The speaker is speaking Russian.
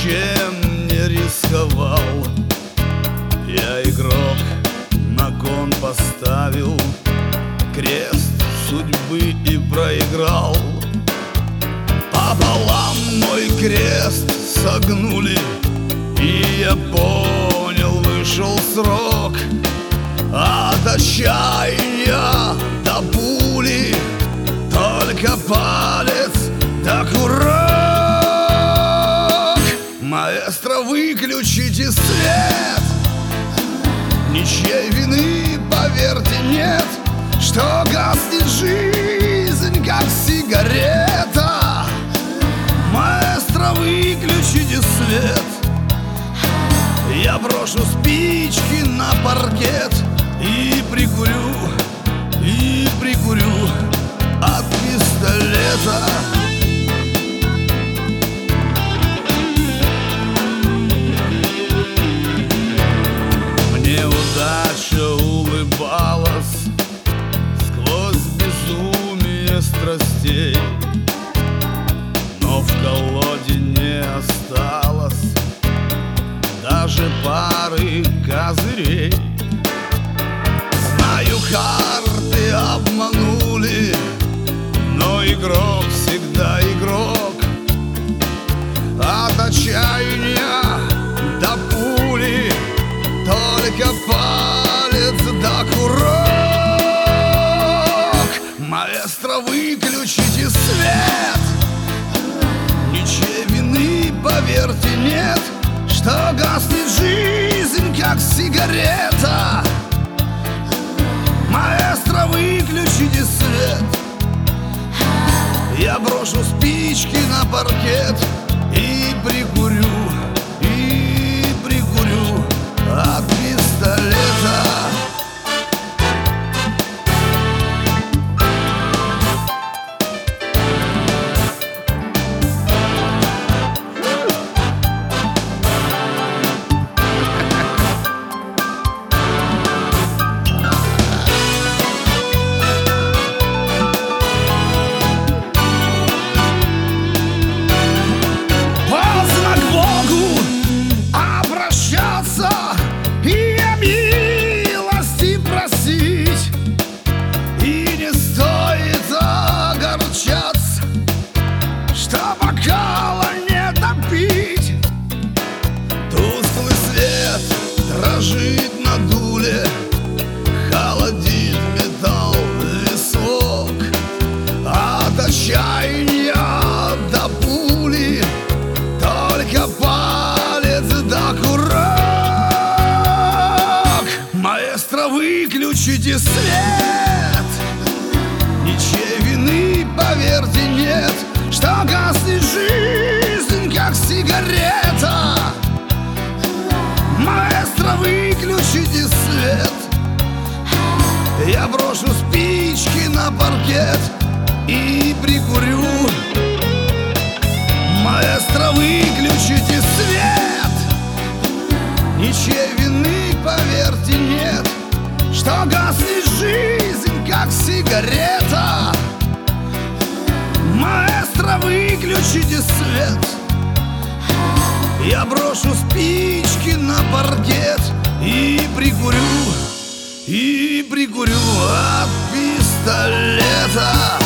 ничем не рисковал. Я игрок, на кон поставил крест судьбы и проиграл. Пополам мой крест согнули, и я понял, вышел срок. От отчаяния до пули только палец да курок. Маэстро, выключите свет, ничьей вины, поверьте, нет, что гаснет жизнь, как сигарета. Маэстро, выключите свет, я брошу спички на паркет и прикурю от пистолета. Мне удача улыбалась сквозь безумие страстей, но в колоде не осталось даже пары козырей. Знаю, карты обманули, но игрок всегда игрок. От отчаяния до пули только палец да курок. Маэстро, выключите свет, ничьей вины, поверьте, нет, что гаснет жизнь, как сигарета. Маэстро, выключите свет, я брошу спички на паркет и прикурю от пистолета. Дрожит на дуле, холодит металл висок. От отчаяния до пули только палец да курок. Маэстро, выключите свет, ничьей вины, поверьте, нет, что гаснет жизнь, как сигарета. Маэстро, выключите свет, я брошу спички на паркет и прикурю. Маэстро, выключите свет, ничьей вины, поверьте, нет, что гаснет жизнь, как сигарета. Маэстро, выключите свет, я брошу спички на паркет и прикурю от пистолета.